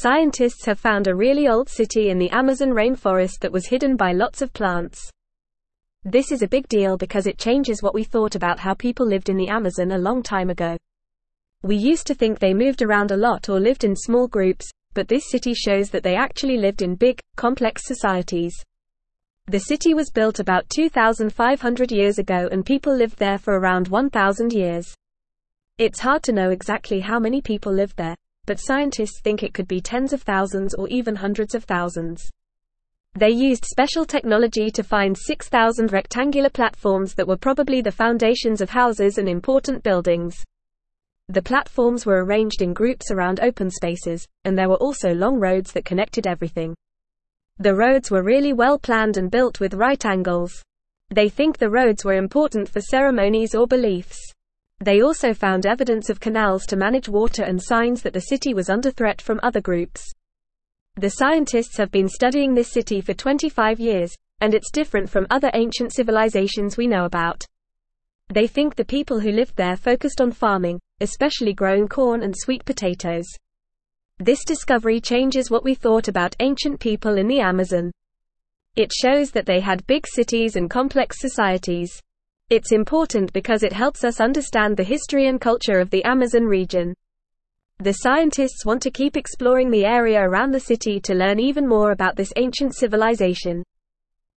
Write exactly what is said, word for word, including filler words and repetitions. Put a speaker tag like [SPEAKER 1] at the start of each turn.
[SPEAKER 1] Scientists have found a really old city in the Amazon rainforest that was hidden by lots of plants. This is a big deal because it changes what we thought about how people lived in the Amazon a long time ago. We used to think they moved around a lot or lived in small groups, but this city shows that they actually lived in big, complex societies. The city was built about two thousand five hundred years ago and people lived there for around one thousand years. It's hard to know exactly how many people lived there, but scientists think it could be tens of thousands or even hundreds of thousands. They used special technology to find six thousand rectangular platforms that were probably the foundations of houses and important buildings. The platforms were arranged in groups around open spaces, and there were also long roads that connected everything. The roads were really well planned and built with right angles. They think the roads were important for ceremonies or beliefs. They also found evidence of canals to manage water and signs that the city was under threat from other groups. The scientists have been studying this city for twenty-five years, and it's different from other ancient civilizations we know about. They think the people who lived there focused on farming, especially growing corn and sweet potatoes. This discovery changes what we thought about ancient people in the Amazon. It shows that they had big cities and complex societies. It's important because it helps us understand the history and culture of the Amazon region. The scientists want to keep exploring the area around the city to learn even more about this ancient civilization.